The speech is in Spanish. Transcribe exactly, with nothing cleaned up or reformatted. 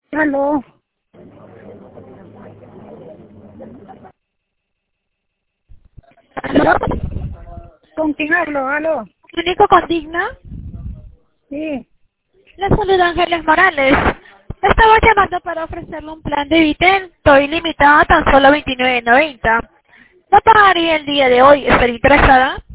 Aló. ¿Aló? ¿Con quién hablo? Aló. ¿Clínico Condigna? Sí. Le saluda Ángeles Morales. Estaba llamando para ofrecerle un plan de Vitel. Estoy limitada a tan solo veintinueve noventa. No pagaría el día de hoy. ¿Estaría interesada?